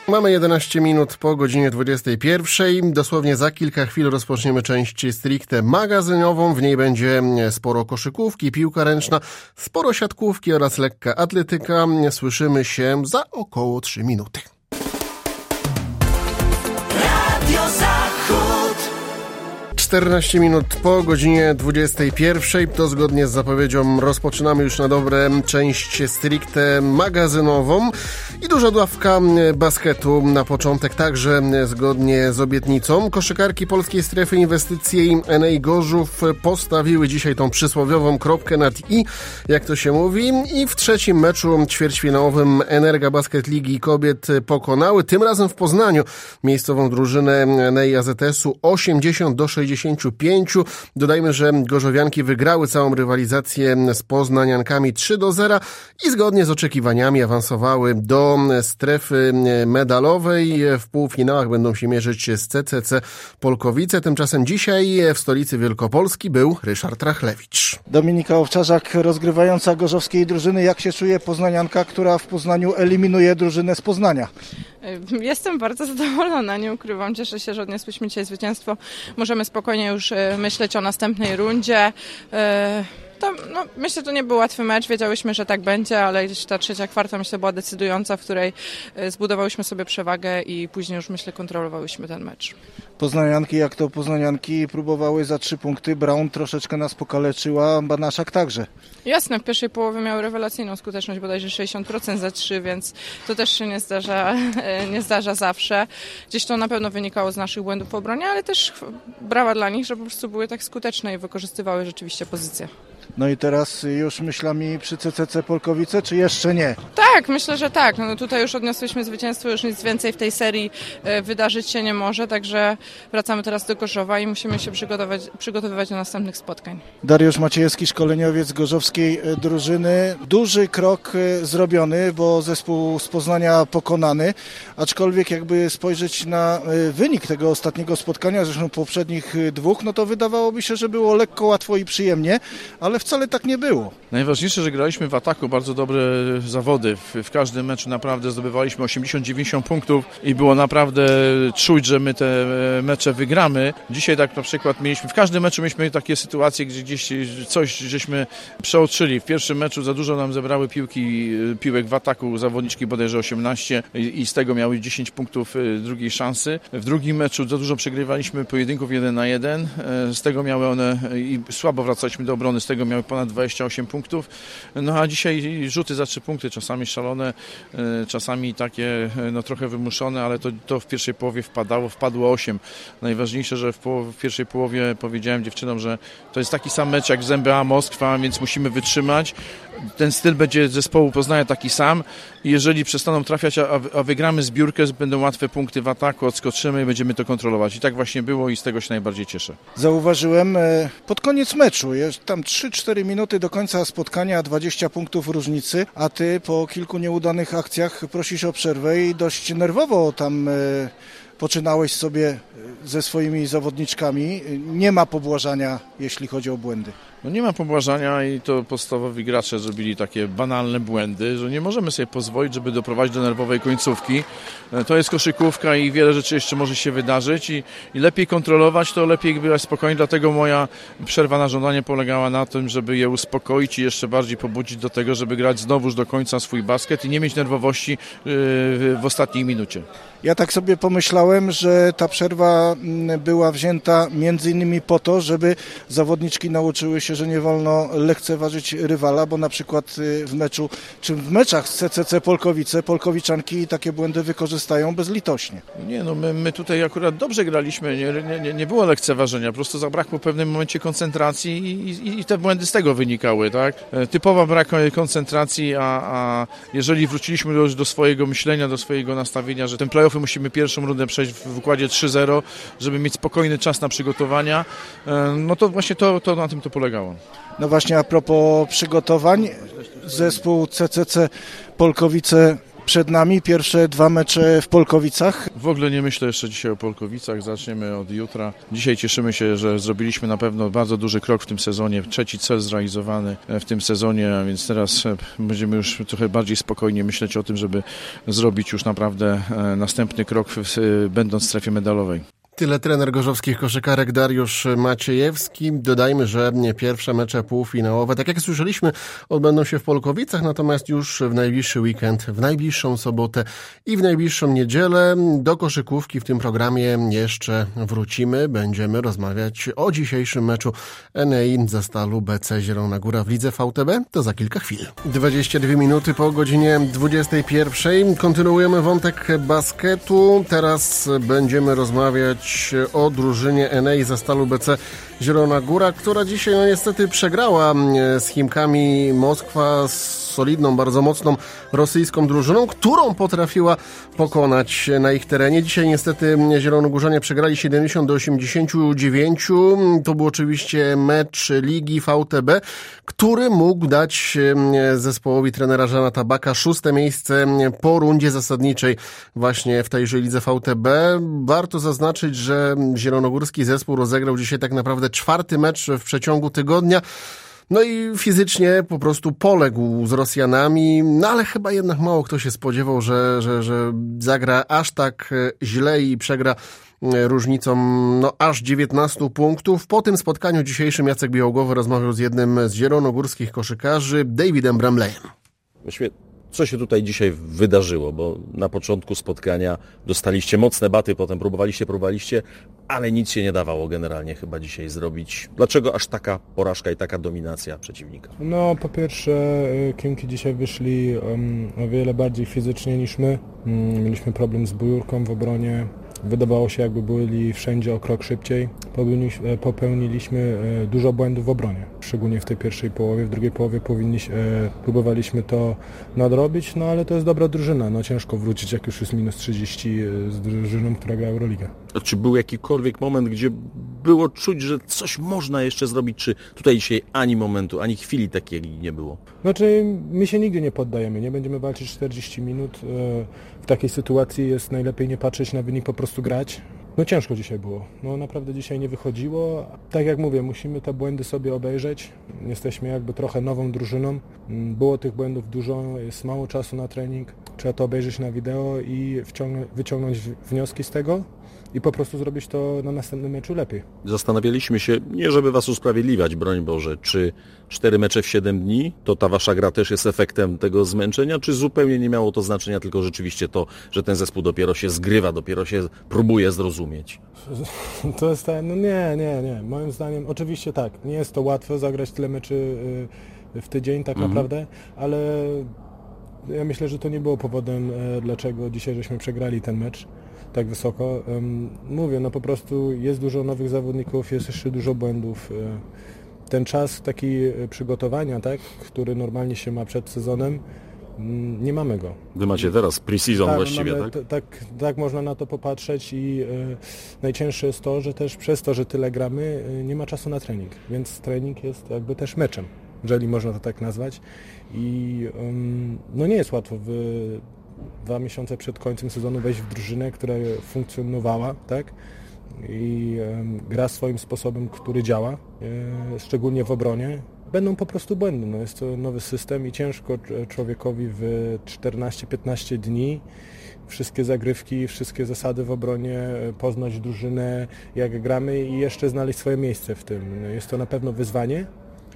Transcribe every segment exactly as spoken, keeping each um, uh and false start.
Mamy jedenaście minut po godzinie dwudziestej pierwszej. Dosłownie za kilka chwil rozpoczniemy część stricte magazynową. W niej będzie sporo koszykówki, piłka ręczna, sporo siatkówki oraz lekka atletyka. Słyszymy się za około trzy minuty. Radio Zachód. czternaście minut po godzinie dwudziestej pierwszej. To zgodnie z zapowiedzią rozpoczynamy już na dobre część stricte magazynową i duża dawka basketu na początek, także zgodnie z obietnicą. Koszykarki Polskiej Strefy Inwestycji N A Gorzów postawiły dzisiaj tą przysłowiową kropkę nad i, jak to się mówi, i w trzecim meczu ćwierćfinałowym Energa Basket Ligi Kobiet pokonały, tym razem w Poznaniu, miejscową drużynę N A A Z S-u osiemdziesiąt do sześćdziesięciu pięciu. Dodajmy, że gorzowianki wygrały całą rywalizację z poznaniankami trzy do zera i zgodnie z oczekiwaniami awansowały do strefy medalowej. W półfinałach będą się mierzyć z C C C Polkowice. Tymczasem dzisiaj w stolicy Wielkopolski był Ryszard Rachlewicz. Dominika Owczarzak, rozgrywająca gorzowskiej drużyny. Jak się czuje poznanianka, która w Poznaniu eliminuje drużynę z Poznania? Jestem bardzo zadowolona, nie ukrywam. Cieszę się, że odniosłyśmy dzisiaj zwycięstwo. Możemy spokojnie już myśleć o następnej rundzie. To, no, myślę, że to nie był łatwy mecz, wiedziałyśmy, że tak będzie, ale gdzieś ta trzecia kwarta, myślę, była decydująca, w której zbudowałyśmy sobie przewagę i później już, myślę, kontrolowałyśmy ten mecz. Poznanianki, jak to poznanianki, próbowały za trzy punkty. Braun troszeczkę nas pokaleczyła, Banaszak także. Jasne, w pierwszej połowie miały rewelacyjną skuteczność, bodajże sześćdziesiąt procent za trzy, więc to też się nie zdarza, nie zdarza zawsze. Gdzieś to na pewno wynikało z naszych błędów w obronie, ale też brawa dla nich, że po prostu były tak skuteczne i wykorzystywały rzeczywiście pozycję. No i teraz już myślami przy C C C Polkowice, czy jeszcze nie? Tak, myślę, że tak. No tutaj już odniosłyśmy zwycięstwo, już nic więcej w tej serii wydarzyć się nie może, także wracamy teraz do Gorzowa i musimy się przygotować, przygotowywać do następnych spotkań. Dariusz Maciejewski, szkoleniowiec gorzowskiej drużyny. Duży krok zrobiony, bo zespół z Poznania pokonany, aczkolwiek jakby spojrzeć na wynik tego ostatniego spotkania, zresztą poprzednich dwóch, no to wydawałoby się, że było lekko, łatwo i przyjemnie, ale wcale tak nie było. Najważniejsze, że graliśmy w ataku bardzo dobre zawody. W, w każdym meczu naprawdę zdobywaliśmy osiemdziesiąt dziewięćdziesiąt punktów i było naprawdę czuć, że my te mecze wygramy. Dzisiaj tak na przykład mieliśmy, w każdym meczu mieliśmy takie sytuacje, gdzie gdzieś coś żeśmy przeoczyli. W pierwszym meczu za dużo nam zebrały piłki, piłek w ataku, zawodniczki bodajże osiemnaście i, i z tego miały dziesięć punktów drugiej szansy. W drugim meczu za dużo przegrywaliśmy pojedynków jeden na jeden. Z tego miały one i słabo wracaliśmy do obrony, z tego miały ponad dwadzieścia osiem punktów. No a dzisiaj rzuty za trzy punkty, czasami szalone, czasami takie no trochę wymuszone, ale to, to w pierwszej połowie wpadało, wpadło osiem. Najważniejsze, że w, połowie, w pierwszej połowie powiedziałem dziewczynom, że to jest taki sam mecz jak z N B A Moskwa, więc musimy wytrzymać. Ten styl będzie zespołu Poznania taki sam i jeżeli przestaną trafiać, a, a wygramy zbiórkę, będą łatwe punkty w ataku, odskoczymy i będziemy to kontrolować. I tak właśnie było i z tego się najbardziej cieszę. Zauważyłem pod koniec meczu, tam trzy cztery minuty do końca spotkania, dwadzieścia punktów różnicy, a ty po kilku nieudanych akcjach prosisz o przerwę i dość nerwowo tam poczynałeś sobie ze swoimi zawodniczkami. Nie ma pobłażania, jeśli chodzi o błędy. No nie ma pobłażania i to podstawowi gracze zrobili takie banalne błędy, że nie możemy sobie pozwolić, żeby doprowadzić do nerwowej końcówki. To jest koszykówka i wiele rzeczy jeszcze może się wydarzyć i, i lepiej kontrolować, to lepiej być spokojnie, dlatego moja przerwa na żądanie polegała na tym, żeby je uspokoić i jeszcze bardziej pobudzić do tego, żeby grać znowuż do końca swój basket i nie mieć nerwowości w ostatniej minucie. Ja tak sobie pomyślałem, że ta przerwa była wzięta między innymi po to, żeby zawodniczki nauczyły się, że nie wolno lekceważyć rywala, bo na przykład w meczu, czy w meczach z C C C Polkowice, Polkowiczanki takie błędy wykorzystają bezlitośnie. Nie, no my, my tutaj akurat dobrze graliśmy, nie, nie, nie było lekceważenia, po prostu zabrakło w pewnym momencie koncentracji i, i, i te błędy z tego wynikały, tak? Typowa brak koncentracji, a, a jeżeli wróciliśmy do, do swojego myślenia, do swojego nastawienia, że ten playoffy musimy pierwszą rundę przejść w układzie trzy zero, żeby mieć spokojny czas na przygotowania, no to właśnie to, to na tym to polegało. No właśnie a propos przygotowań, zespół C C C Polkowice przed nami pierwsze dwa mecze w Polkowicach. W ogóle nie myślę jeszcze dzisiaj o Polkowicach, zaczniemy od jutra. Dzisiaj cieszymy się, że zrobiliśmy na pewno bardzo duży krok w tym sezonie, trzeci cel zrealizowany w tym sezonie, a więc teraz będziemy już trochę bardziej spokojnie myśleć o tym, żeby zrobić już naprawdę następny krok, będąc w strefie medalowej. Tyle trener gorzowskich koszykarek Dariusz Maciejewski. Dodajmy, że pierwsze mecze półfinałowe, tak jak słyszeliśmy, odbędą się w Polkowicach, natomiast już w najbliższy weekend, w najbliższą sobotę i w najbliższą niedzielę do koszykówki w tym programie jeszcze wrócimy. Będziemy rozmawiać o dzisiejszym meczu N E I Zastalu B C Zielona Góra w lidze V T B. To za kilka chwil. dwadzieścia dwie minuty po godzinie dwudziestej pierwszej. Kontynuujemy wątek basketu. Teraz będziemy rozmawiać o drużynie N E I Zastalu B C Zielona Góra, która dzisiaj no niestety przegrała z Chimkami Moskwa, z solidną, bardzo mocną rosyjską drużyną, którą potrafiła pokonać na ich terenie. Dzisiaj niestety zielonogórzanie przegrali siedemdziesiąt do osiemdziesięciu dziewięciu. To był oczywiście mecz Ligi V T B, który mógł dać zespołowi trenera Żana Tabaka szóste miejsce po rundzie zasadniczej właśnie w tejże lidze V T B. Warto zaznaczyć, że zielonogórski zespół rozegrał dzisiaj tak naprawdę czwarty mecz w przeciągu tygodnia. No i fizycznie po prostu poległ z Rosjanami, no ale chyba jednak mało kto się spodziewał, że, że, że zagra aż tak źle i przegra różnicą no aż dziewiętnastu punktów. Po tym spotkaniu dzisiejszym Jacek Białogłowy rozmawiał z jednym z zielonogórskich koszykarzy, Davidem Bramleyem. Właściwie co się tutaj dzisiaj wydarzyło, bo na początku spotkania dostaliście mocne baty, potem próbowaliście, próbowaliście, ale nic się nie dawało generalnie chyba dzisiaj zrobić. Dlaczego aż taka porażka i taka dominacja przeciwnika? No po pierwsze Chimki dzisiaj wyszli um, o wiele bardziej fizycznie niż my. Um, mieliśmy problem z bujurką w obronie. Wydawało się, jakby byli wszędzie o krok szybciej. Popełniliśmy dużo błędów w obronie, szczególnie w tej pierwszej połowie. W drugiej połowie powinniśmy, próbowaliśmy to nadrobić, no ale to jest dobra drużyna. No ciężko wrócić, jak już jest minus trzydzieści z drużyną, która gra Euroligę. Czy był jakikolwiek moment, gdzie było czuć, że coś można jeszcze zrobić, czy tutaj dzisiaj ani momentu, ani chwili takiej nie było? Znaczy, my się nigdy nie poddajemy, nie będziemy walczyć czterdzieści minut. W takiej sytuacji jest najlepiej nie patrzeć na wynik, po prostu grać. No ciężko dzisiaj było, no naprawdę dzisiaj nie wychodziło. Tak jak mówię, musimy te błędy sobie obejrzeć. Jesteśmy jakby trochę nową drużyną. Było tych błędów dużo, jest mało czasu na trening. Trzeba to obejrzeć na wideo i wyciągnąć wnioski z tego i po prostu zrobić to na następnym meczu lepiej. Zastanawialiśmy się, nie żeby was usprawiedliwiać, broń Boże, czy cztery mecze w siedem dni, to ta wasza gra też jest efektem tego zmęczenia, czy zupełnie nie miało to znaczenia, tylko rzeczywiście to, że ten zespół dopiero się zgrywa, dopiero się próbuje zrozumieć? To jest tak, no nie, nie, nie. Moim zdaniem oczywiście tak, nie jest to łatwo zagrać tyle meczy w tydzień tak mhm. naprawdę, ale ja myślę, że to nie było powodem, dlaczego dzisiaj żeśmy przegrali ten mecz tak wysoko. Mówię, no po prostu jest dużo nowych zawodników, jest jeszcze dużo błędów. Ten czas taki przygotowania, tak, który normalnie się ma przed sezonem, nie mamy go. Wy macie teraz pre-season tak, właściwie, mamy, tak? tak? Tak można na to popatrzeć i y, najcięższe jest to, że też przez to, że tyle gramy, y, nie ma czasu na trening, więc trening jest jakby też meczem, jeżeli można to tak nazwać. I y, no nie jest łatwo w dwa miesiące przed końcem sezonu wejść w drużynę, która funkcjonowała, tak? I y, gra swoim sposobem, który działa, y, szczególnie w obronie. Będą po prostu błędy. No jest to nowy system i ciężko człowiekowi w czternaście piętnaście dni wszystkie zagrywki, wszystkie zasady w obronie, poznać drużynę, jak gramy i jeszcze znaleźć swoje miejsce w tym. Jest to na pewno wyzwanie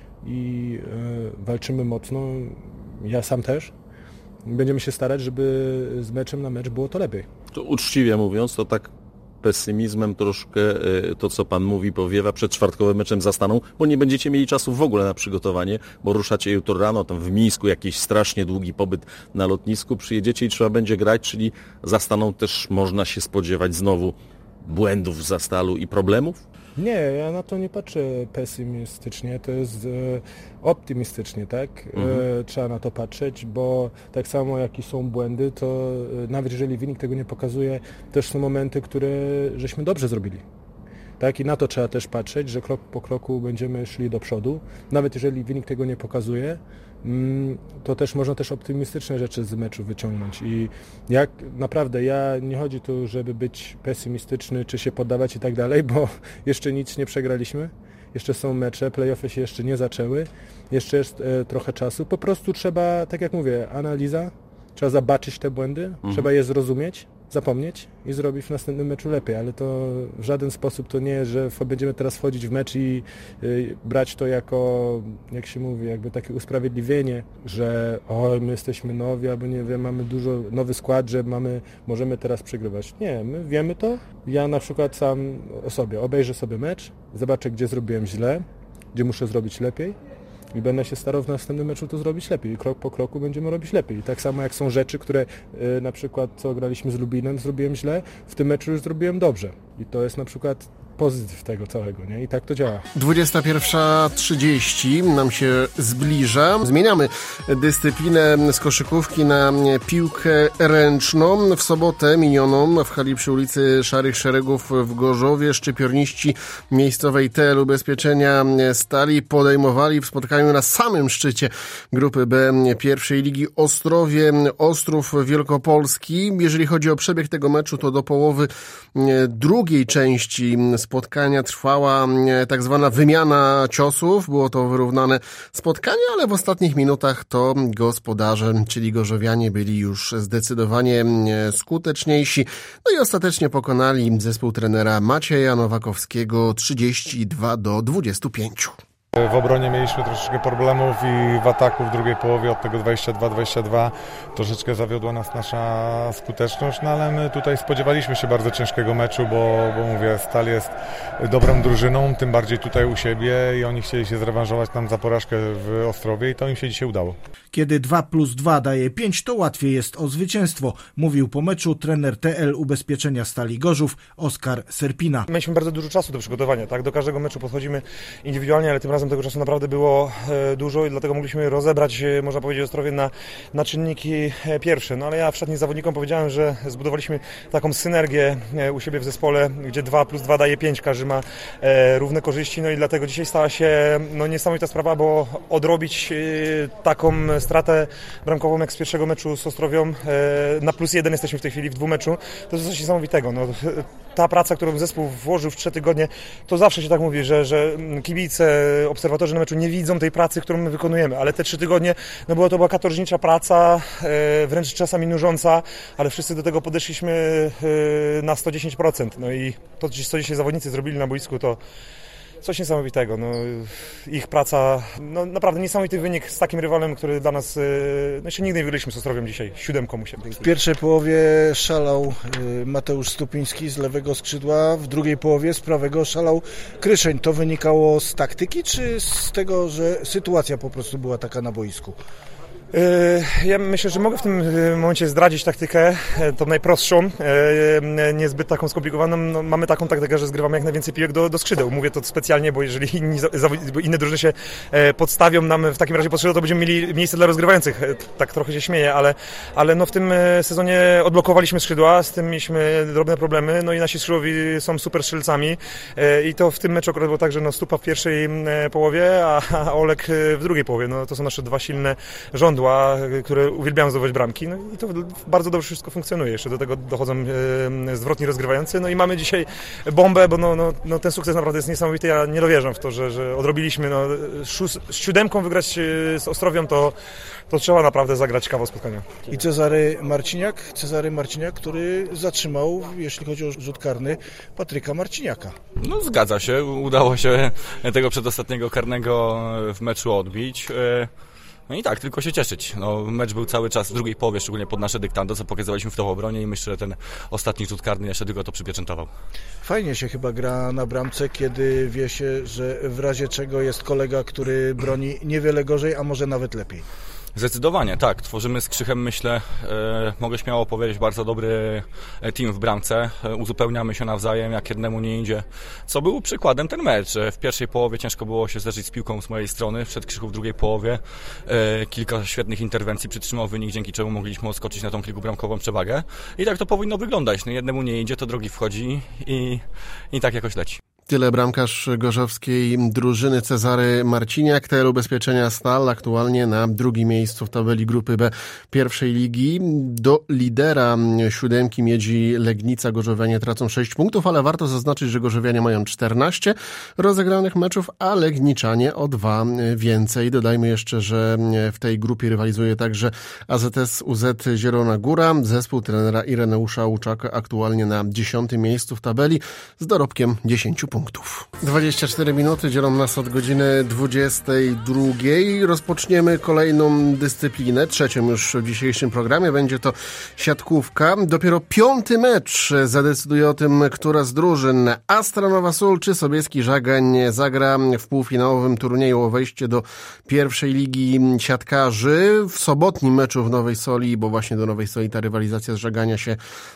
i y, walczymy mocno. Ja sam też. Będziemy się starać, żeby z meczem na mecz było to lepiej. To uczciwie mówiąc, to tak pesymizmem troszkę to, co pan mówi, powiewa przed czwartkowym meczem Zastaną, bo nie będziecie mieli czasu w ogóle na przygotowanie, bo ruszacie jutro rano, tam w Mińsku jakiś strasznie długi pobyt na lotnisku, przyjedziecie i trzeba będzie grać, czyli Zastaną też można się spodziewać znowu błędów w Zastalu i problemów? Nie, ja na to nie patrzę pesymistycznie, to jest e, optymistycznie, tak? Mhm. E, trzeba na to patrzeć, bo tak samo jak i są błędy, to e, nawet jeżeli wynik tego nie pokazuje, też są momenty, które żeśmy dobrze zrobili. Tak? I na to trzeba też patrzeć, że krok po kroku będziemy szli do przodu. Nawet jeżeli wynik tego nie pokazuje, to też można też optymistyczne rzeczy z meczu wyciągnąć. I jak naprawdę ja nie chodzi tu, żeby być pesymistyczny, czy się poddawać i tak dalej, bo jeszcze nic nie przegraliśmy. Jeszcze są mecze, play-offy się jeszcze nie zaczęły, jeszcze jest e, trochę czasu. Po prostu trzeba, tak jak mówię, analiza, trzeba zobaczyć te błędy, mhm. trzeba je zrozumieć, zapomnieć i zrobić w następnym meczu lepiej, ale to w żaden sposób to nie jest, że będziemy teraz wchodzić w mecz i y, brać to jako, jak się mówi, jakby takie usprawiedliwienie, że o, my jesteśmy nowi, albo nie wiem, mamy dużo, nowy skład, że mamy, możemy teraz przegrywać. Nie, my wiemy to. Ja na przykład sam o sobie obejrzę sobie mecz, zobaczę, gdzie zrobiłem źle, gdzie muszę zrobić lepiej. I będę się starał w następnym meczu to zrobić lepiej. I krok po kroku będziemy robić lepiej. I tak samo jak są rzeczy, które y, na przykład co graliśmy z Lubinem, zrobiłem źle, w tym meczu już zrobiłem dobrze. I to jest na przykład pozytyw tego całego, nie? I tak to działa. dwudziesta pierwsza trzydzieści nam się zbliża. Zmieniamy dyscyplinę z koszykówki na piłkę ręczną. W sobotę minioną w hali przy ulicy Szarych Szeregów w Gorzowie szczypiorniści miejscowej T L Ubezpieczenia Stali podejmowali w spotkaniu na samym szczycie grupy B pierwszej ligi Ostrowie Ostrów Wielkopolski. Jeżeli chodzi o przebieg tego meczu, to do połowy drugiej części spotkania trwała tak zwana wymiana ciosów. Było to wyrównane spotkanie, ale w ostatnich minutach to gospodarze, czyli gorzowianie, byli już zdecydowanie skuteczniejsi. No i ostatecznie pokonali zespół trenera Macieja Nowakowskiego trzydzieści dwa do dwudziestu pięciu. W obronie mieliśmy troszeczkę problemów i w ataku w drugiej połowie od tego dwadzieścia dwa dwadzieścia dwa troszeczkę zawiodła nas nasza skuteczność, no ale my tutaj spodziewaliśmy się bardzo ciężkiego meczu, bo, bo mówię, Stal jest dobrą drużyną, tym bardziej tutaj u siebie i oni chcieli się zrewanżować nam za porażkę w Ostrowie i to im się dzisiaj udało. Kiedy dwa plus dwa daje pięć, to łatwiej jest o zwycięstwo, mówił po meczu trener T L Ubezpieczenia Stali Gorzów Oskar Serpina. Mieliśmy bardzo dużo czasu do przygotowania, tak? Do każdego meczu podchodzimy indywidualnie, ale tym razem tego czasu naprawdę było e, dużo i dlatego mogliśmy rozebrać, e, można powiedzieć, Ostrowie na, na czynniki e, pierwsze. No ale ja wszednim zawodnikom powiedziałem, że zbudowaliśmy taką synergię e, u siebie w zespole, gdzie dwa plus dwa daje pięć, każdy ma e, równe korzyści, no i dlatego dzisiaj stała się no, niesamowita sprawa, bo odrobić e, taką stratę bramkową jak z pierwszego meczu z Ostrowią, e, na plus jeden jesteśmy w tej chwili w dwumeczu, to jest coś niesamowitego. No, ta praca, którą zespół włożył w trzy tygodnie, to zawsze się tak mówi, że, że kibice, obserwatorzy na meczu nie widzą tej pracy, którą my wykonujemy, ale te trzy tygodnie, no była to była katorżnicza praca, e, wręcz czasami nużąca, ale wszyscy do tego podeszliśmy e, na sto dziesięć procent. No i to, co dzisiaj zawodnicy zrobili na boisku, to coś niesamowitego. No, ich praca, no naprawdę niesamowity wynik z takim rywalem, który dla nas, no jeszcze nigdy nie wygraliśmy z Ostrowiem dzisiaj, siódemką u siebie. W pierwszej połowie szalał Mateusz Stupiński z lewego skrzydła, w drugiej połowie z prawego szalał Kryszeń. To wynikało z taktyki, czy z tego, że sytuacja po prostu była taka na boisku? Ja myślę, że mogę w tym momencie zdradzić taktykę, tą najprostszą, niezbyt taką skomplikowaną. No, mamy taką taktykę, że zgrywamy jak najwięcej piłek do, do skrzydeł. Mówię to specjalnie, bo jeżeli inni, bo inne drużyny się podstawią nam w takim razie pod skrzydło, to będziemy mieli miejsce dla rozgrywających. Tak trochę się śmieję, ale, ale no w tym sezonie odblokowaliśmy skrzydła, z tym mieliśmy drobne problemy, no i nasi skrzydłowi są super strzelcami i to w tym meczu akurat było tak, że no Stupa w pierwszej połowie, a Olek w drugiej połowie. No to są nasze dwa silne rządy, które uwielbiają zdobywać bramki, no i to bardzo dobrze wszystko funkcjonuje. Jeszcze do tego dochodzą e, zwrotni rozgrywający, no i mamy dzisiaj bombę, bo no, no, no ten sukces naprawdę jest niesamowity. Ja nie dowierzam w to, że, że odrobiliśmy. No, z siódemką wygrać z Ostrowią, to, to trzeba naprawdę zagrać kawał spotkania. I Cezary Marciniak, Cezary Marciniak, który zatrzymał, jeśli chodzi o rzut karny, Patryka Marciniaka. No zgadza się, udało się tego przedostatniego karnego w meczu odbić. No i tak, tylko się cieszyć. No, mecz był cały czas w drugiej połowie, szczególnie pod nasze dyktando, co pokazywaliśmy w tą obronie i myślę, że ten ostatni rzut karny jeszcze tylko to przypieczętował. Fajnie się chyba gra na bramce, kiedy wie się, że w razie czego jest kolega, który broni niewiele gorzej, a może nawet lepiej. Zdecydowanie, tak. Tworzymy z Krzychem, myślę, e, mogę śmiało powiedzieć, bardzo dobry team w bramce. E, uzupełniamy się nawzajem, jak jednemu nie idzie. Co był przykładem ten mecz. W pierwszej połowie ciężko było się zderzyć z piłką z mojej strony, przed Krzychu w drugiej połowie. E, kilka świetnych interwencji przytrzymał wynik, dzięki czemu mogliśmy odskoczyć na tą kilkubramkową przewagę. I tak to powinno wyglądać. No, jednemu nie idzie, to drugi wchodzi i, i tak jakoś leci. Tyle bramkarz gorzowskiej drużyny Cezary Marciniak. T L Ubezpieczenia Stal aktualnie na drugim miejscu w tabeli grupy B pierwszej ligi. Do lidera siódemki Miedzi Legnica gorzowianie tracą sześć punktów, ale warto zaznaczyć, że gorzowianie mają czternaście rozegranych meczów, a legniczanie o dwa więcej. Dodajmy jeszcze, że w tej grupie rywalizuje także A Z S U Z Zielona Góra. Zespół trenera Ireneusza Łuczaka aktualnie na dziesiątym miejscu w tabeli z dorobkiem dziesięć punktów. dwadzieścia cztery minuty dzielą nas od godziny dwudziestej drugiej. Rozpoczniemy kolejną dyscyplinę, trzecią już w dzisiejszym programie. Będzie to siatkówka. Dopiero piąty mecz zadecyduje o tym, która z drużyn Astra Nowa Sól czy Sobieski Żagań zagra w półfinałowym turnieju o wejście do pierwszej ligi siatkarzy. W sobotnim meczu w Nowej Soli, bo właśnie do Nowej Soli ta rywalizacja z Żagania się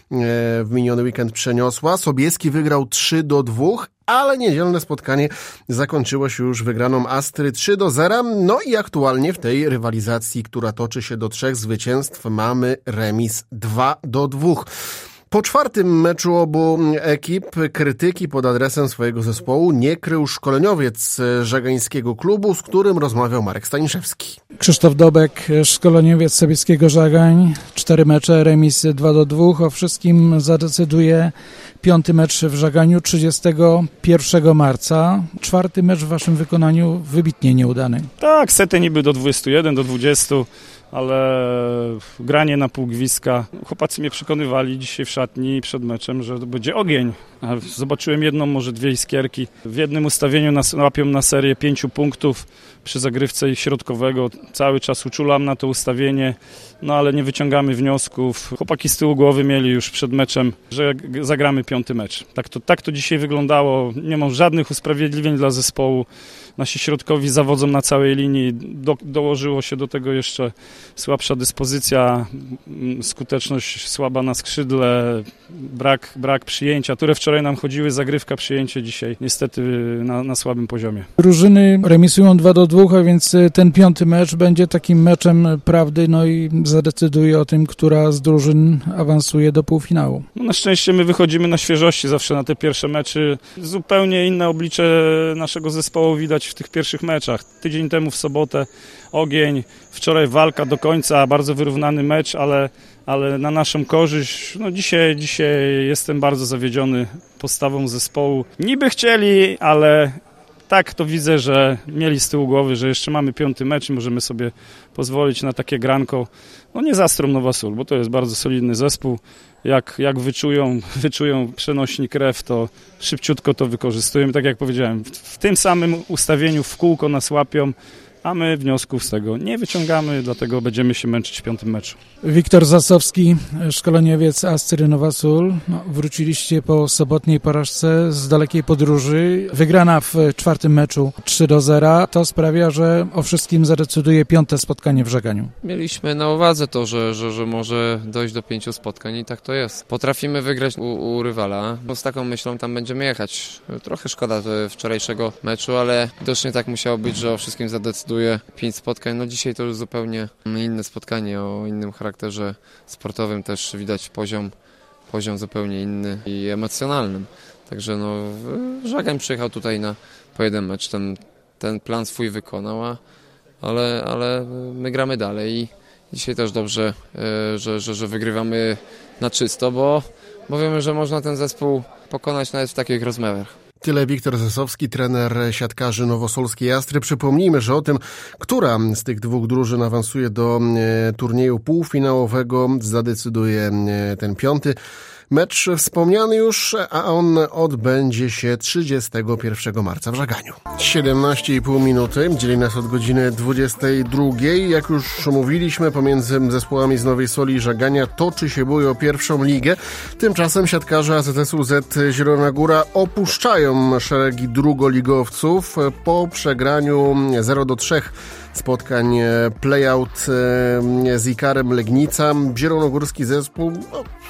w miniony weekend przeniosła. Sobieski wygrał trzy do dwóch. Ale niedzielne spotkanie zakończyło się już wygraną Astry trzy do zera. No i aktualnie w tej rywalizacji, która toczy się do trzech zwycięstw, mamy remis dwa do dwóch. Po czwartym meczu obu ekip krytyki pod adresem swojego zespołu nie krył szkoleniowiec żagańskiego klubu, z którym rozmawiał Marek Staniszewski. Krzysztof Dobek, szkoleniowiec Sobieskiego Żagań. Cztery mecze, remis dwa do dwóch. O wszystkim zadecyduje piąty mecz w Żaganiu trzydziestego pierwszego marca. Czwarty mecz w waszym wykonaniu wybitnie nieudany. Tak, sety niby do dwudziestu jeden, do dwudziestu, ale granie na pół gwizdka. Chłopacy mnie przekonywali dzisiaj w szatni przed meczem, że to będzie ogień. A zobaczyłem jedną, może dwie iskierki. W jednym ustawieniu nas łapią na serię pięciu punktów przy zagrywce ich środkowego. Cały czas uczulam na to ustawienie, no ale nie wyciągamy wniosków. Chłopaki z tyłu głowy mieli już przed meczem, że zagramy piąty mecz. Tak to, tak to dzisiaj wyglądało. Nie mam żadnych usprawiedliwień dla zespołu. Nasi środkowi zawodzą na całej linii. Do, dołożyło się do tego jeszcze słabsza dyspozycja, skuteczność słaba na skrzydle, brak, brak przyjęcia, które wczoraj nam chodziły, zagrywka, przyjęcie dzisiaj niestety na, na słabym poziomie. Drużyny remisują dwa do dwóch, a więc ten piąty mecz będzie takim meczem prawdy, no i zadecyduje o tym, która z drużyn awansuje do półfinału. No na szczęście my wychodzimy na świeżości zawsze na te pierwsze mecze. Zupełnie inne oblicze naszego zespołu widać w tych pierwszych meczach. Tydzień temu w sobotę ogień, wczoraj walka do końca, bardzo wyrównany mecz, ale, ale na naszą korzyść. No dzisiaj, dzisiaj jestem bardzo zawiedziony postawą zespołu. Niby chcieli, ale tak to widzę, że mieli z tyłu głowy, że jeszcze mamy piąty mecz i możemy sobie pozwolić na takie granko. No nie Astrą Nowa Sól, bo to jest bardzo solidny zespół. Jak, jak wyczują, wyczują przenośni krew, to szybciutko to wykorzystujemy. Tak jak powiedziałem, w, w tym samym ustawieniu w kółko nas łapią, a my wniosków z tego nie wyciągamy, dlatego będziemy się męczyć w piątym meczu. Wiktor Zasowski, szkoleniowiec Astry Nowa Sól. No, wróciliście po sobotniej porażce z dalekiej podróży. Wygrana w czwartym meczu trzy do zera. To sprawia, że o wszystkim zadecyduje piąte spotkanie w Żaganiu. Mieliśmy na uwadze to, że, że, że może dojść do pięciu spotkań i tak to jest. Potrafimy wygrać u, u rywala. Z taką myślą tam będziemy jechać. Trochę szkoda wczorajszego meczu, ale widocznie tak musiało być, że o wszystkim zadecyduje pięć spotkań. No dzisiaj to już zupełnie inne spotkanie o innym charakterze sportowym, też widać poziom, poziom zupełnie inny i emocjonalnym. Także no Żagań przyjechał tutaj na po jeden mecz, ten, ten plan swój wykonał, a, ale, ale my gramy dalej i dzisiaj też dobrze, że, że, że wygrywamy na czysto, bo, bo wiemy, że można ten zespół pokonać nawet w takich rozmiarach. Tyle Wiktor Zasowski, trener siatkarzy nowosolskiej Astry. Przypomnijmy, że o tym, która z tych dwóch drużyn awansuje do e, turnieju półfinałowego, zadecyduje e, ten piąty mecz wspomniany już, a on odbędzie się trzydziestego pierwszego marca w Żaganiu. siedemnaście i pół minuty dzieli nas od godziny dwudziestej drugiej. Jak już mówiliśmy, pomiędzy zespołami z Nowej Soli i Żagania toczy się bój o pierwszą ligę. Tymczasem siatkarze A Z S U Z Zielona Góra opuszczają szeregi drugoligowców po przegraniu zero do trzech spotkań playout z Ikarem Legnica. Zielonogórski zespół no,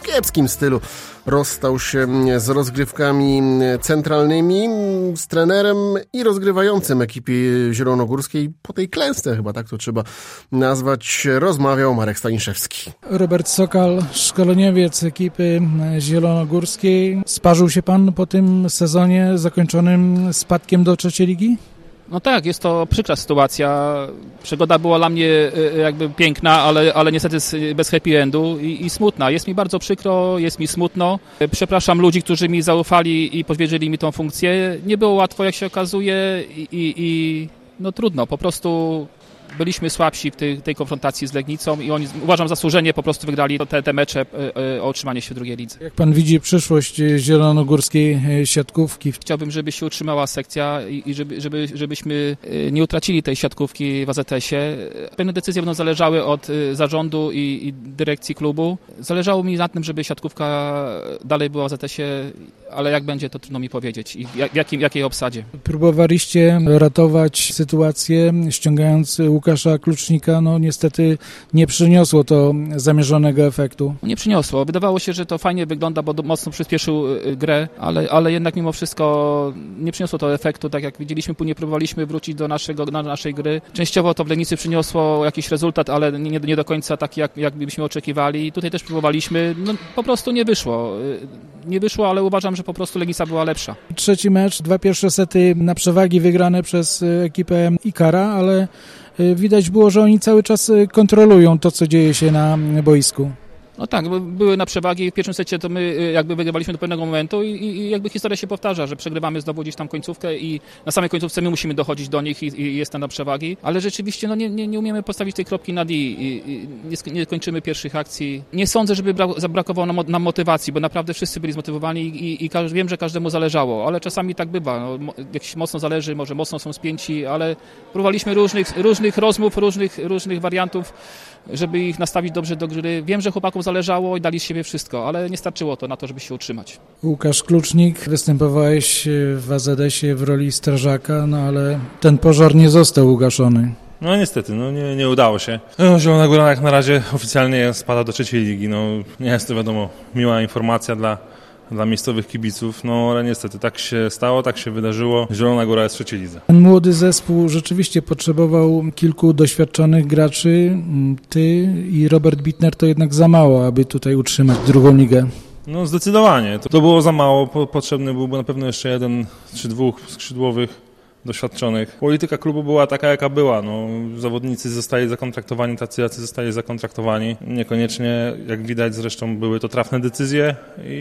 kiepskim stylu rozstał się z rozgrywkami centralnymi, z trenerem i rozgrywającym ekipie zielonogórskiej. Po tej klęsce, chyba tak to trzeba nazwać, rozmawiał Marek Staniszewski. Robert Sokal, szkoleniowiec ekipy zielonogórskiej. Sparzył się pan po tym sezonie zakończonym spadkiem do trzeciej ligi? No tak, jest to przykra sytuacja. Przygoda była dla mnie jakby piękna, ale, ale niestety bez happy endu i, i smutna. Jest mi bardzo przykro, jest mi smutno. Przepraszam ludzi, którzy mi zaufali i powierzyli mi tą funkcję. Nie było łatwo, jak się okazuje i, i, i no trudno, po prostu byliśmy słabsi w tej, tej konfrontacji z Legnicą i oni, uważam, zasłużenie po prostu wygrali te, te mecze o utrzymanie się w drugiej lidze. Jak pan widzi przyszłość zielonogórskiej siatkówki? Chciałbym, żeby się utrzymała sekcja i, i żeby, żeby, żebyśmy nie utracili tej siatkówki w A Z S-ie. Pewne decyzje będą zależały od zarządu i, i dyrekcji klubu. Zależało mi na tym, żeby siatkówka dalej była w A Z S-ie, ale jak będzie, to trudno mi powiedzieć i w jakim, jakiej obsadzie. Próbowaliście ratować sytuację, ściągając Łukasza Klucznika, no niestety nie przyniosło to zamierzonego efektu. Nie przyniosło. Wydawało się, że to fajnie wygląda, bo mocno przyspieszył grę, ale, ale jednak mimo wszystko nie przyniosło to efektu. Tak jak widzieliśmy, później próbowaliśmy wrócić do naszego, do naszej gry. Częściowo to w Legnicy przyniosło jakiś rezultat, ale nie, nie do końca taki, jak, jak byśmy oczekiwali. Tutaj też próbowaliśmy, no po prostu nie wyszło. Nie wyszło, ale uważam, że po prostu Legnica była lepsza. Trzeci mecz, dwa pierwsze sety na przewagi wygrane przez ekipę Ikara, ale widać było, że oni cały czas kontrolują to, co dzieje się na boisku. No tak, były na przewagi. W pierwszym secie to my jakby wygrywaliśmy do pewnego momentu i, i jakby historia się powtarza, że przegrywamy znowu gdzieś tam końcówkę i na samej końcówce my musimy dochodzić do nich i, i jest na przewagi, ale rzeczywiście no nie, nie, nie umiemy postawić tej kropki nad i, i, i nie, nie kończymy pierwszych akcji. Nie sądzę, żeby bra- zabrakowało nam, nam motywacji, bo naprawdę wszyscy byli zmotywowani i, i każ- wiem, że każdemu zależało, ale czasami tak bywa. No, jak mocno zależy, może mocno są spięci, ale próbowaliśmy różnych, różnych rozmów, różnych, różnych wariantów, żeby ich nastawić dobrze do gry. Wiem, że chłopakom zależało i dali z siebie wszystko, ale nie starczyło to na to, żeby się utrzymać. Łukasz Klucznik, występowałeś w A Z S-ie w roli strażaka, no ale ten pożar nie został ugaszony. No niestety, no nie, nie udało się. No, Zielona Góra jak na razie oficjalnie spada do trzeciej ligi. No, nie jest to wiadomo miła informacja dla, dla miejscowych kibiców, no ale niestety tak się stało, tak się wydarzyło. Zielona Góra jest w trzeciej lidze. Ten młody zespół rzeczywiście potrzebował kilku doświadczonych graczy. Ty i Robert Bittner to jednak za mało, aby tutaj utrzymać drugą ligę. No zdecydowanie. To, to było za mało. Po, potrzebny byłby na pewno jeszcze jeden czy dwóch skrzydłowych doświadczonych. Polityka klubu była taka, jaka była. No, zawodnicy zostali zakontraktowani, tacy jacy zostali zakontraktowani. Niekoniecznie, jak widać zresztą, były to trafne decyzje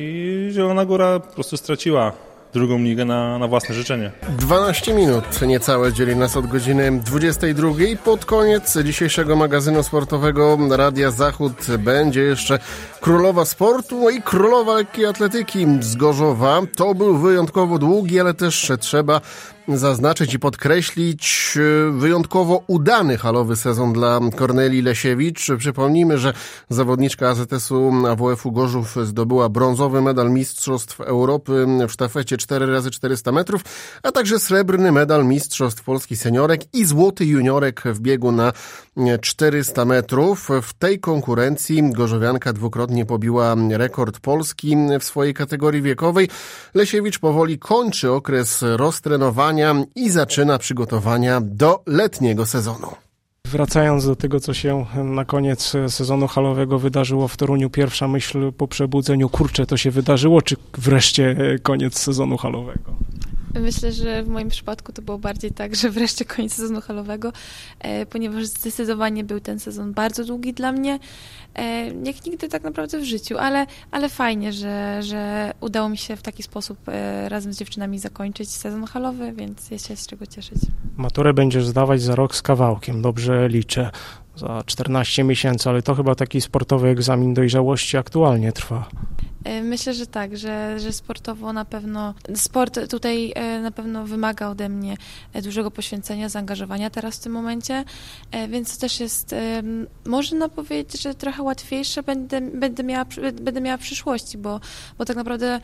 i Zielona Góra po prostu straciła drugą ligę na, na własne życzenie. dwanaście minut niecałe dzieli nas od godziny dwudziestej drugiej. Pod koniec dzisiejszego magazynu sportowego Radia Zachód będzie jeszcze królowa sportu i królowa lekkiej atletyki z Gorzowa. To był wyjątkowo długi, ale też trzeba zaznaczyć i podkreślić wyjątkowo udany halowy sezon dla Kornelii Lesiewicz. Przypomnijmy, że zawodniczka A Z S-u A W F-u Gorzów zdobyła brązowy medal Mistrzostw Europy w sztafecie cztery razy czterysta metrów, a także srebrny medal Mistrzostw Polski seniorek i złoty juniorek w biegu na czterysta metrów. W tej konkurencji gorzowianka dwukrotnie pobiła rekord Polski w swojej kategorii wiekowej. Lesiewicz powoli kończy okres roztrenowania i zaczyna przygotowania do letniego sezonu. Wracając do tego, co się na koniec sezonu halowego wydarzyło w Toruniu, pierwsza myśl po przebudzeniu, kurczę, to się wydarzyło, czy wreszcie koniec sezonu halowego? Myślę, że w moim przypadku to było bardziej tak, że wreszcie koniec sezonu halowego, e, ponieważ zdecydowanie był ten sezon bardzo długi dla mnie, e, jak nigdy tak naprawdę w życiu, ale, ale fajnie, że, że udało mi się w taki sposób e, razem z dziewczynami zakończyć sezon halowy, więc jest się z czego cieszyć. Maturę będziesz zdawać za rok z kawałkiem, dobrze liczę, za czternaście miesięcy, ale to chyba taki sportowy egzamin dojrzałości aktualnie trwa. Myślę, że tak, że, że sportowo na pewno, sport tutaj na pewno wymaga ode mnie dużego poświęcenia, zaangażowania teraz w tym momencie, więc to też jest, można powiedzieć, że trochę łatwiejsze będę, będę, miała, będę miała w przyszłości, bo, bo tak naprawdę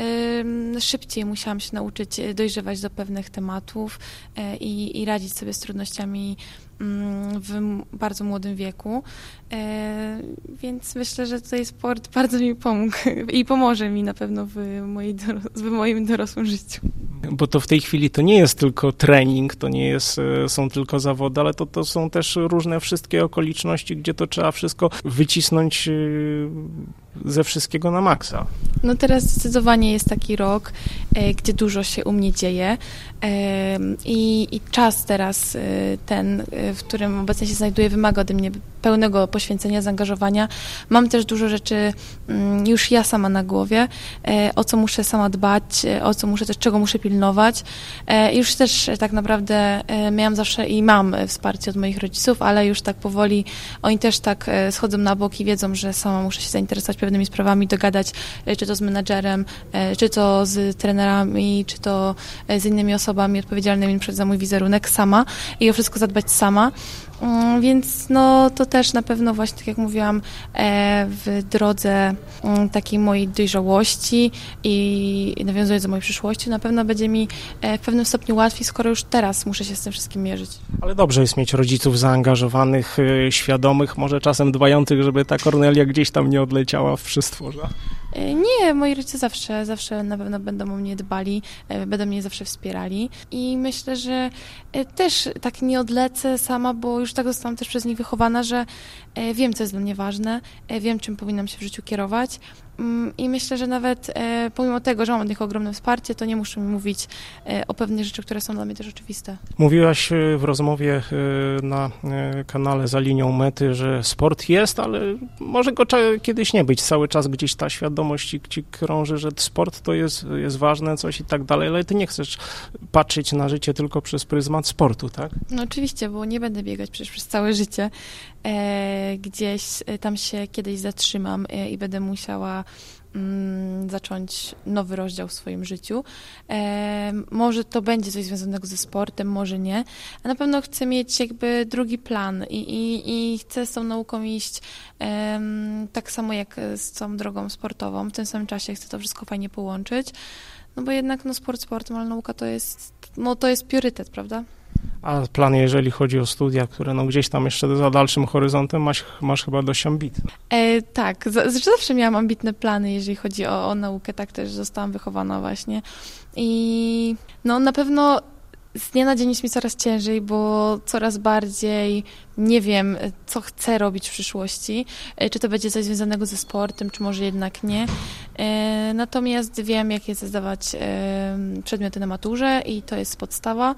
szybciej musiałam się nauczyć dojrzewać do pewnych tematów i, i radzić sobie z trudnościami w bardzo młodym wieku, więc myślę, że tutaj sport bardzo mi pomógł i pomoże mi na pewno w, mojej doros- w moim dorosłym życiu. Bo to w tej chwili to nie jest tylko trening, to nie jest, są tylko zawody, ale to, to są też różne wszystkie okoliczności, gdzie to trzeba wszystko wycisnąć ze wszystkiego na maksa. No teraz zdecydowanie jest taki rok, e, gdzie dużo się u mnie dzieje e, i, i czas teraz e, ten, e, w którym obecnie się znajduję, wymaga ode mnie pełnego poświęcenia, zaangażowania. Mam też dużo rzeczy m, już ja sama na głowie, e, o co muszę sama dbać, e, o co muszę też, czego muszę pilnować. E, już też e, tak naprawdę e, miałam zawsze i mam wsparcie od moich rodziców, ale już tak powoli oni też tak e, schodzą na bok i wiedzą, że sama muszę się zainteresować pewnymi sprawami, dogadać, e, czy to z menadżerem, e, czy to z trenerami, czy to e, z innymi osobami odpowiedzialnymi za mój wizerunek sama i o wszystko zadbać sama. Um, więc no to też na pewno właśnie, tak jak mówiłam, e, w drodze um, takiej mojej dojrzałości i, i nawiązując do mojej przyszłości, na pewno będzie mi e, w pewnym stopniu łatwiej, skoro już teraz muszę się z tym wszystkim mierzyć. Ale dobrze jest mieć rodziców zaangażowanych, e, świadomych, może czasem dbających, żeby ta Kornelia gdzieś tam nie odleciała w przystworza. Nie, moi rodzice zawsze, zawsze na pewno będą o mnie dbali, będą mnie zawsze wspierali i myślę, że też tak nie odlecę sama, bo już tak zostałam też przez nich wychowana, że wiem, co jest dla mnie ważne, wiem, czym powinnam się w życiu kierować i myślę, że nawet pomimo tego, że mam od nich ogromne wsparcie, to nie muszę mi mówić o pewnych rzeczach, które są dla mnie też oczywiste. Mówiłaś w rozmowie na kanale Za linią mety, że sport jest, ale może go kiedyś nie być. Cały czas gdzieś ta świadomość ci krąży, że sport to jest, jest ważne, coś i tak dalej, ale ty nie chcesz patrzeć na życie tylko przez pryzmat sportu, tak? No oczywiście, bo nie będę biegać przecież przez całe życie. E, gdzieś tam się kiedyś zatrzymam e, i będę musiała mm, zacząć nowy rozdział w swoim życiu. E, może to będzie coś związanego ze sportem, może nie, a na pewno chcę mieć jakby drugi plan i, i, i chcę z tą nauką iść e, tak samo jak z tą drogą sportową. W tym samym czasie chcę to wszystko fajnie połączyć, no bo jednak no sport sportem, ale nauka to jest, no to jest priorytet, prawda? A plany, jeżeli chodzi o studia, które no gdzieś tam jeszcze za dalszym horyzontem masz, masz chyba dość ambitne. E, tak, z, zawsze miałam ambitne plany, jeżeli chodzi o, o naukę, tak też zostałam wychowana właśnie. I no na pewno z dnia na dzień jest mi coraz ciężej, bo coraz bardziej nie wiem, co chcę robić w przyszłości, czy to będzie coś związanego ze sportem, czy może jednak nie. Natomiast wiem, jakie chcę zdawać przedmioty na maturze i to jest podstawa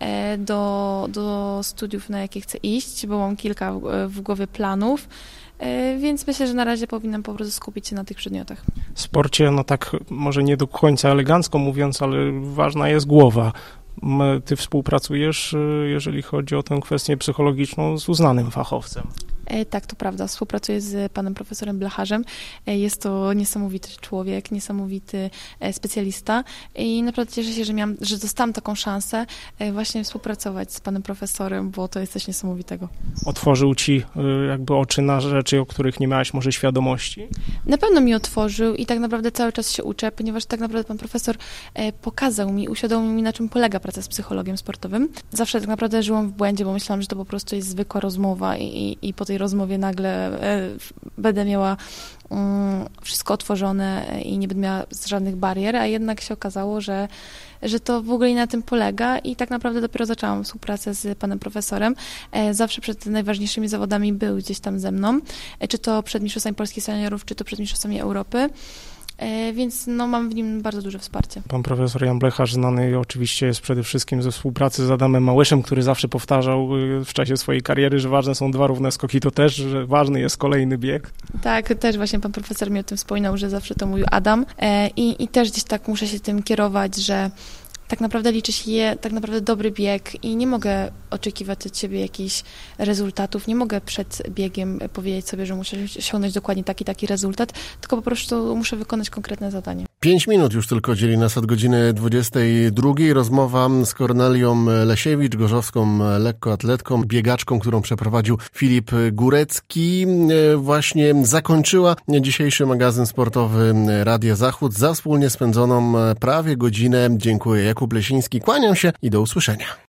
do, do studiów, na jakie chcę iść, bo mam kilka w, w głowie planów. Więc myślę, że na razie powinnam po prostu skupić się na tych przedmiotach. W sporcie, no tak może nie do końca elegancko mówiąc, ale ważna jest głowa. Ty współpracujesz, jeżeli chodzi o tę kwestię psychologiczną, z uznanym fachowcem. Tak, to prawda. Współpracuję z panem profesorem Blecharzem. Jest to niesamowity człowiek, niesamowity specjalista i naprawdę cieszę się, że, miałam, że dostałam taką szansę właśnie współpracować z panem profesorem, bo to jest coś niesamowitego. Otworzył ci jakby oczy na rzeczy, o których nie miałaś może świadomości? Na pewno mi otworzył i tak naprawdę cały czas się uczę, ponieważ tak naprawdę pan profesor pokazał mi, uświadomił mi, na czym polega praca z psychologiem sportowym. Zawsze tak naprawdę żyłam w błędzie, bo myślałam, że to po prostu jest zwykła rozmowa i, i, i po tej rozmowie nagle e, będę miała um, wszystko otworzone i nie będę miała żadnych barier, a jednak się okazało, że, że to w ogóle nie na tym polega i tak naprawdę dopiero zaczęłam współpracę z panem profesorem. E, zawsze przed najważniejszymi zawodami był gdzieś tam ze mną, e, czy to przed Mistrzostwami Polski Seniorów, czy to przed Mistrzostwami Europy. Więc no, mam w nim bardzo duże wsparcie. Pan profesor Jan Blecharz znany oczywiście jest przede wszystkim ze współpracy z Adamem Małyszem, który zawsze powtarzał w czasie swojej kariery, że ważne są dwa równe skoki, to też, że ważny jest kolejny bieg. Tak, też właśnie pan profesor mi o tym wspominał, że zawsze to mówił Adam i, i też gdzieś tak muszę się tym kierować, że tak naprawdę liczy się je, tak naprawdę dobry bieg i nie mogę oczekiwać od ciebie jakichś rezultatów, nie mogę przed biegiem powiedzieć sobie, że muszę osiągnąć dokładnie taki, taki rezultat, tylko po prostu muszę wykonać konkretne zadanie. Pięć minut już tylko dzieli nas od godziny dwudziestej drugiej. Rozmowa z Kornelią Lesiewicz, gorzowską lekkoatletką, biegaczką, którą przeprowadził Filip Górecki. Właśnie zakończyła dzisiejszy magazyn sportowy Radia Zachód. Za wspólnie spędzoną prawie godzinę dziękuję. Jakub Lesiński, kłaniam się i do usłyszenia.